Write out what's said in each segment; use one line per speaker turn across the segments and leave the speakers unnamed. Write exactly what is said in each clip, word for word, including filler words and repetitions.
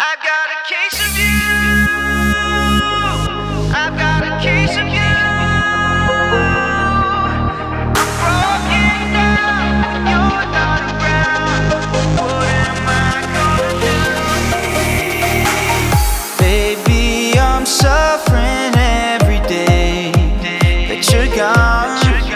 I've got a case of you. I've got a case of you. I'm broken down when you're not around. What am I gonna do? Baby, I'm suffering every day that you're gone.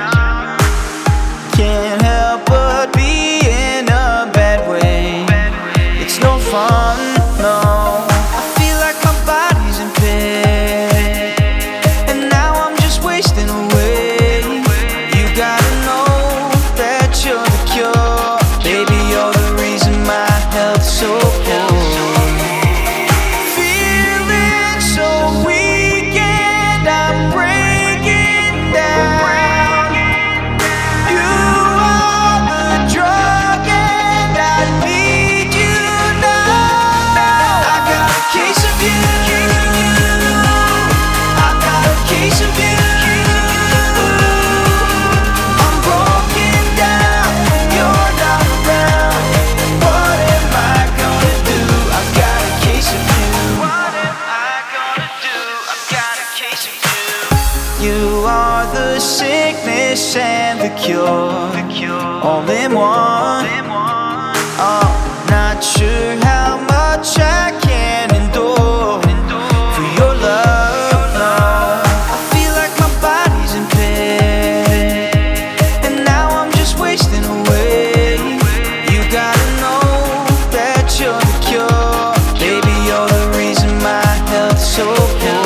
Can't help but be in a bad way. It's no fun, no. I feel like my body's in pain, and now I'm just wasting away. You gotta know that you're the cure. Baby, you're the reason my health's so poor. Feeling so weak and I'm breaking down. You are the drug and I need you now. I got a case of you. I got a case of you. I'm broken down when you're not around. What am I gonna do? I got a case of you. What am I gonna do? I got a case of you. You are the sickness and the cure, all in one. Oh, not sure how much I can endure for your love, no. I feel like my body's in pain, and now I'm just wasting away. You gotta know that you're the cure. Baby, you're the reason my health's so poor.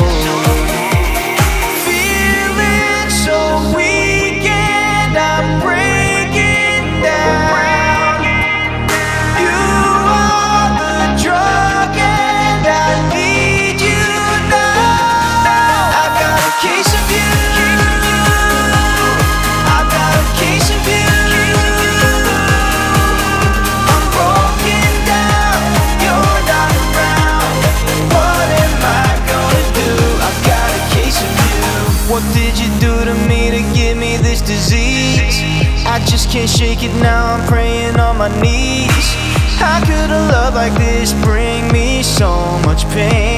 Feeling so weak and I'm breaking down. You are the drug and I need you now. I got a case of you. I got a case of you. I'm broken down when you're not around. What am I gonna do? I got a case of you. What did you do to me to give me this disease? I just can't shake it now, I'm praying on my knees. How could a love like this bring me so much pain?